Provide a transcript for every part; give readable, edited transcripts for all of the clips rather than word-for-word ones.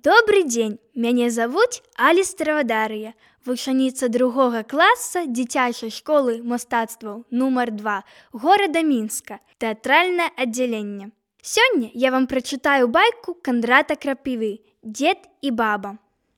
Добрый дзень, мяне завуць Алістрава Дар'я, вучаніца 2 класа дзіцячай школы мастацтваў нумар 2 горада Мінска, тэатральнае аддзяленне. Сёння я вам прачытаю байку Кандрата Крапівы «Дзед і баба».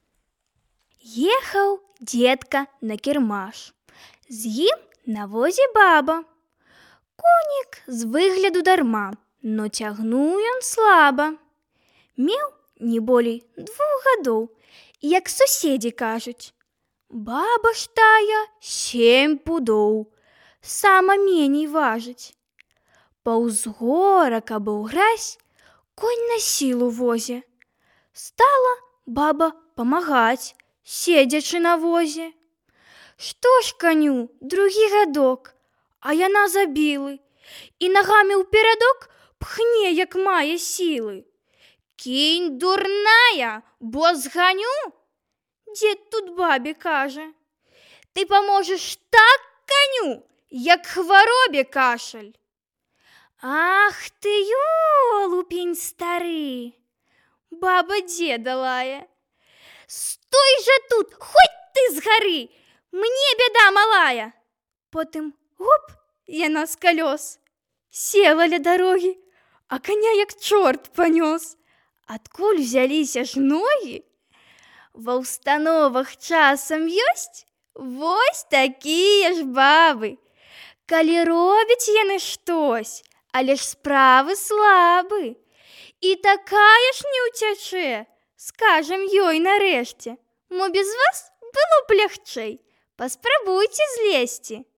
Ехаў дзедка на кірмаш, з ім на возе баба. Конік з выгляду дарма, но цягнуў ён слаба. Меў не болей 2 гадоў, як суседзі кажуць. Баба ж тая 7 пудоў, сама меней важыць. Паўз гора, каб у гразь, конь на сілу возе. Стала баба памагаць, седзячы на возе. Што ж каню, 2 гадок, а яна забілы, і нагамі ўперадок пхне, як мае сілы. «Кінь, дурная, бо зганю!» Дзед тут бабе кажа. «Ты паможаш так каню, як хваробе кашаль!» «Ах ты, ёлупень стары!» Баба дзеда лае. «Стой жа тут, хоть ты з гары! Мне бяда малая!» Потым гоп, яна з калёс. Села ля дарогі, а коня як чорт панёс. Адкуль узяліся ж ногі? Ва ўстановах часам ёсць вось такія ж бабы. Калі робяць яны штось, але ж справы слабы. І такая ж не ўцячэ, скажам ёй нарэшце. Мо без вас было б лягчэй, паспрабуйце злезці.